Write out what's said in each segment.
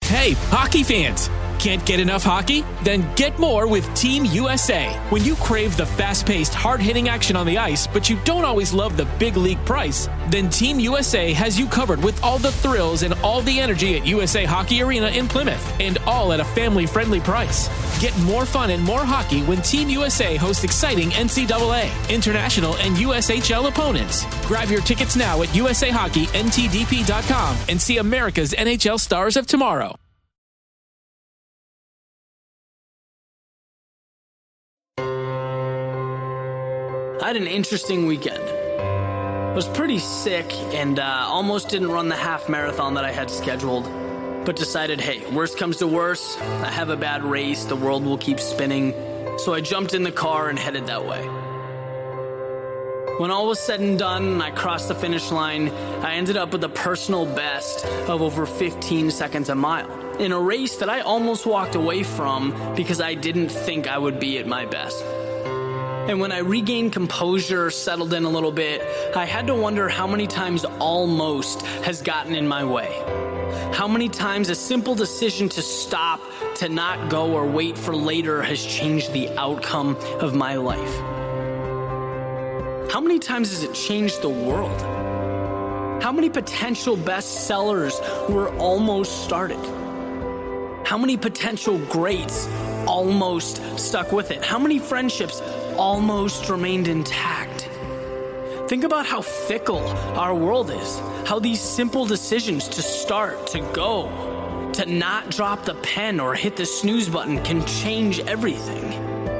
Hey, hockey fans! Can't get enough hockey? Then get more with Team USA. When you crave the fast-paced, hard-hitting action on the ice, but you don't always love the big league price, then Team USA has you covered with all the thrills and all the energy at USA Hockey Arena in Plymouth, and all at a family-friendly price. Get more fun and more hockey when Team USA hosts exciting NCAA, international, and USHL opponents. Grab your tickets now at USAHockeyNTDP.com and see America's NHL stars of tomorrow. I had an interesting weekend. I was pretty sick and almost didn't run the half marathon that I had scheduled, but decided, hey, worst comes to worst, I have a bad race, the world will keep spinning, so I jumped in the car and headed that way. When all was said and done and I crossed the finish line, I ended up with a personal best of over 15 seconds a mile, in a race that I almost walked away from because I didn't think I would be at my best. And when I regained composure, settled in a little bit, I had to wonder how many times almost has gotten in my way. How many times a simple decision to stop, to not go or wait for later has changed the outcome of my life. How many times has it changed the world? How many potential bestsellers were almost started? How many potential greats almost stuck with it? How many friendships almost remained intact? Think about how fickle our world is, how these simple decisions to start, to go, to not drop the pen or hit the snooze button can change everything.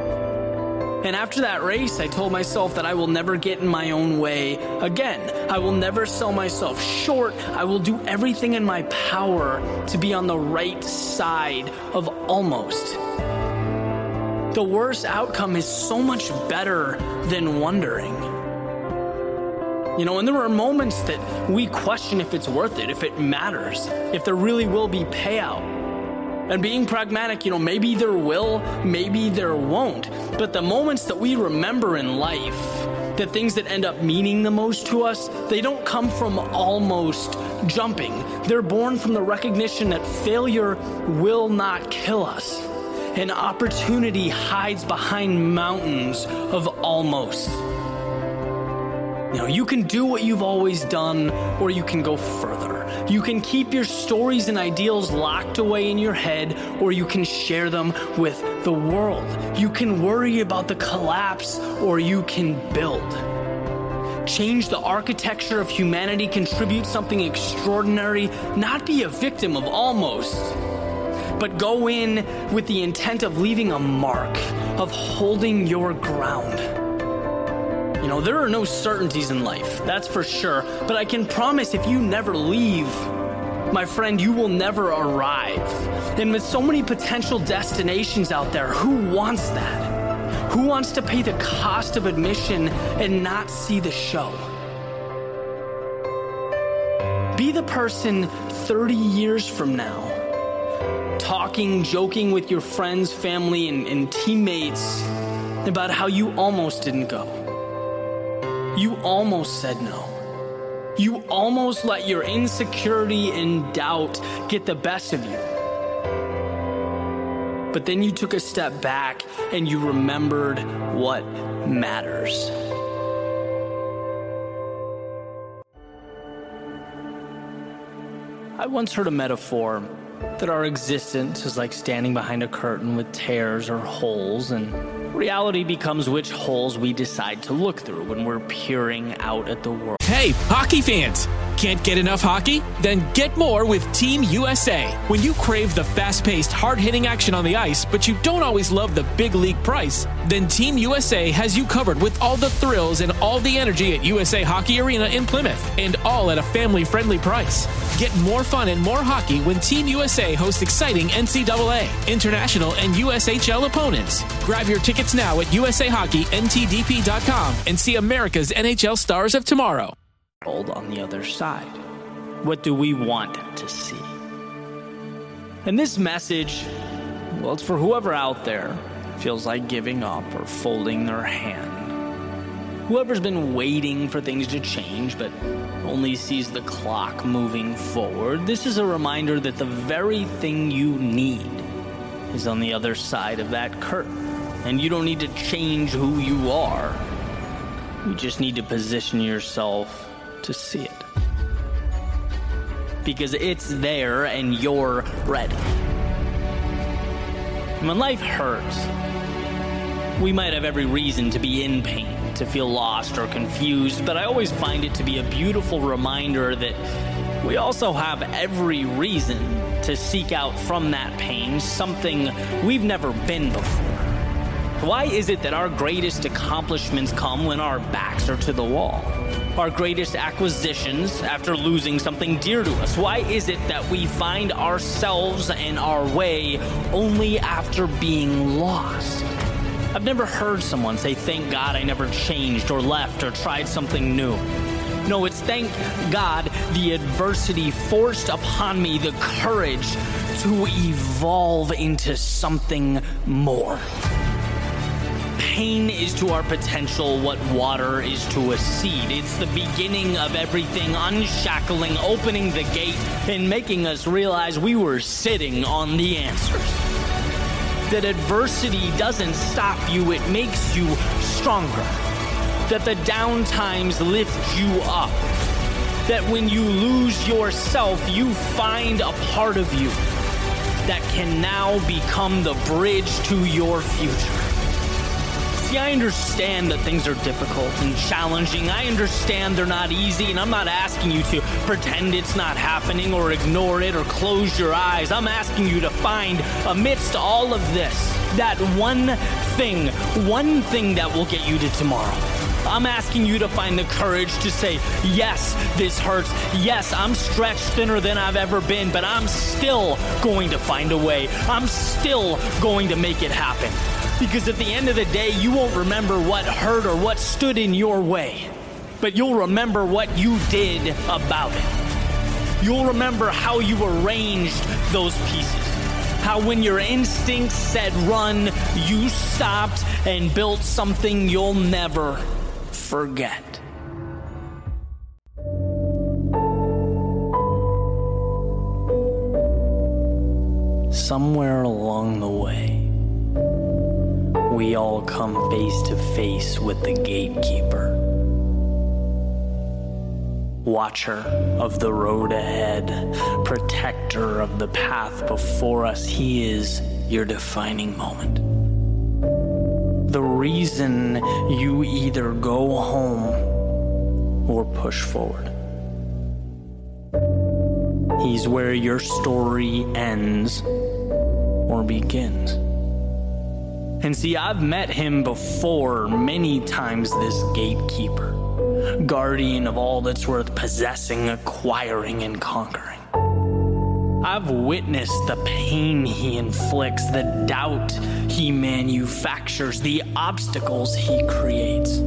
And after that race, I told myself that I will never get in my own way again. I will never sell myself short. I will do everything in my power to be on the right side of almost. The worst outcome is so much better than wondering. You know, and there are moments that we question if it's worth it, if it matters, if there really will be payout. And being pragmatic, you know, maybe there will, maybe there won't. But the moments that we remember in life, the things that end up meaning the most to us, they don't come from almost jumping. They're born from the recognition that failure will not kill us. And opportunity hides behind mountains of almost. You know, you can do what you've always done, or you can go further. You can keep your stories and ideals locked away in your head, or you can share them with the world. You can worry about the collapse, or you can build. Change the architecture of humanity, contribute something extraordinary, not be a victim of almost, but go in with the intent of leaving a mark, of holding your ground. You know, there are no certainties in life, that's for sure, but I can promise if you never leave, my friend, you will never arrive. And with so many potential destinations out there, who wants that? Who wants to pay the cost of admission and not see the show? Be the person 30 years from now, talking, joking with your friends, family, and teammates about how you almost didn't go. You almost said no. You almost let your insecurity and doubt get the best of you. But then you took a step back and you remembered what matters. I once heard a metaphor that our existence is like standing behind a curtain with tears or holes, and reality becomes which holes we decide to look through when we're peering out at the world. Hey, hockey fans! Can't get enough hockey? Then get more with Team USA. When you crave the fast-paced, hard-hitting action on the ice, but you don't always love the big league price, then Team USA has you covered with all the thrills and all the energy at USA Hockey Arena in Plymouth, and all at a family-friendly price. Get more fun and more hockey when Team USA hosts exciting NCAA, international, and USHL opponents. Grab your tickets now at USAHockeyNTDP.com and see America's NHL stars of tomorrow. On the other side. What do we want to see? And this message, well, it's for whoever out there feels like giving up or folding their hand. Whoever's been waiting for things to change but only sees the clock moving forward, this is a reminder that the very thing you need is on the other side of that curtain. And you don't need to change who you are. You just need to position yourself to see it. Because it's there and you're ready. When life hurts, we might have every reason to be in pain, to feel lost or confused, but I always find it to be a beautiful reminder that we also have every reason to seek out from that pain something we've never been before. Why is it that our greatest accomplishments come when our backs are to the wall? Our greatest acquisitions after losing something dear to us? Why is it that we find ourselves and our way only after being lost? I've never heard someone say, "Thank God I never changed or left or tried something new." No, it's thank God the adversity forced upon me the courage to evolve into something more. Pain is to our potential what water is to a seed. It's the beginning of everything, unshackling, opening the gate, and making us realize we were sitting on the answers. That adversity doesn't stop you, it makes you stronger. That the down times lift you up. That when you lose yourself, you find a part of you that can now become the bridge to your future. See, I understand that things are difficult and challenging. I understand they're not easy, and I'm not asking you to pretend it's not happening or ignore it or close your eyes. I'm asking you to find, amidst all of this, that one thing that will get you to tomorrow. I'm asking you to find the courage to say, yes, this hurts. Yes, I'm stretched thinner than I've ever been, but I'm still going to find a way. I'm still going to make it happen. Because at the end of the day, you won't remember what hurt or what stood in your way, but you'll remember what you did about it. You'll remember how you arranged those pieces. How when your instincts said run, you stopped and built something you'll never forget. Somewhere along the way, we all come face to face with the gatekeeper. Watcher of the road ahead, protector of the path before us, he is your defining moment. The reason you either go home or push forward. He's where your story ends or begins. And see, I've met him before many times, this gatekeeper, guardian of all that's worth possessing, acquiring, and conquering. I've witnessed the pain he inflicts, the doubt he manufactures, the obstacles he creates.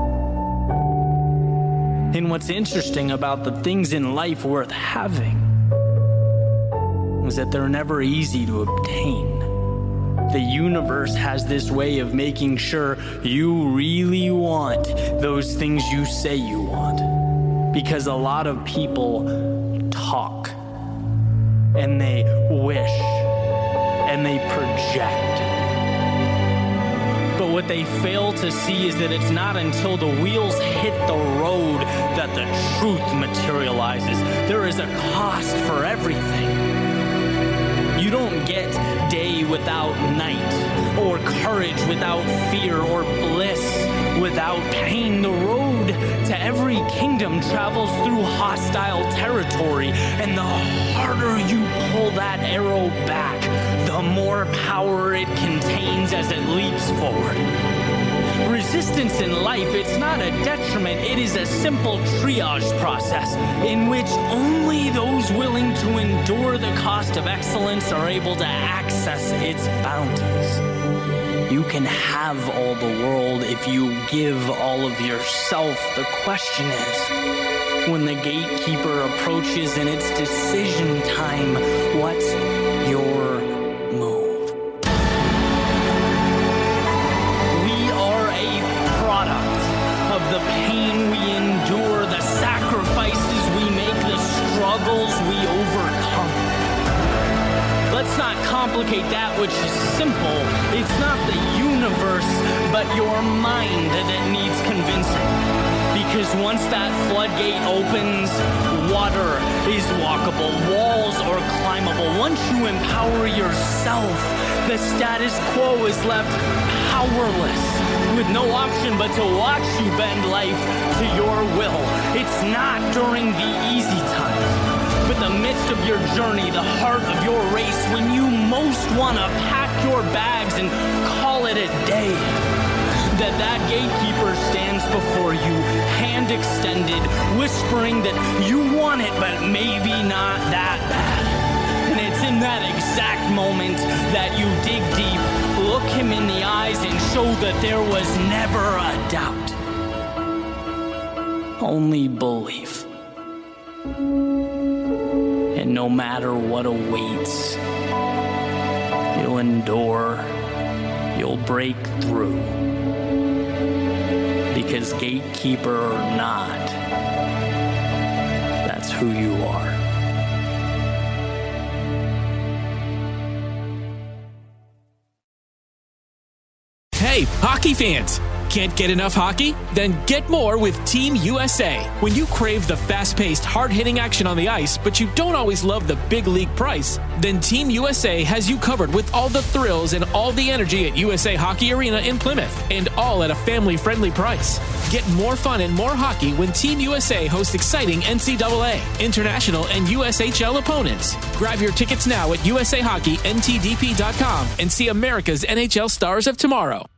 And what's interesting about the things in life worth having is that they're never easy to obtain. The universe has this way of making sure you really want those things you say you want. Because a lot of people talk, and they wish, and they project. But what they fail to see is that it's not until the wheels hit the road that the truth materializes. There is a cost for everything. You don't get day without night, or courage without fear, or bliss without pain. The road to every kingdom travels through hostile territory, and the harder you pull that arrow back, the more power it contains as it leaps forward. Resistance in life, it's not a detriment, it is a simple triage process in which only those willing to endure the cost of excellence are able to access its bounties. You can have all the world if you give all of yourself. The question is, when the gatekeeper approaches and it's decision time, what's your move? Of the not complicate that which is simple. It's not the universe, but your mind that needs convincing. Because once that floodgate opens, water is walkable, walls are climbable. Once you empower yourself, the status quo is left powerless, with no option but to watch you bend life to your will. It's not during the easy times, but the midst of your journey, the heart of your race, when you most want to pack your bags and call it a day, that gatekeeper stands before you, hand extended, whispering that you want it, but maybe not that bad. And it's in that exact moment that you dig deep, look him in the eyes, and show that there was never a doubt. Only belief. And no matter what awaits, you'll endure, you'll break through. Because gatekeeper or not, that's who you are. Hey, hockey fans! Can't get enough hockey? Then get more with Team USA. When you crave the fast-paced, hard-hitting action on the ice, but you don't always love the big league price, then Team USA has you covered with all the thrills and all the energy at USA Hockey Arena in Plymouth, and all at a family-friendly price. Get more fun and more hockey when Team USA hosts exciting NCAA, international, and USHL opponents. Grab your tickets now at USAHockeyNTDP.com and see America's NHL stars of tomorrow.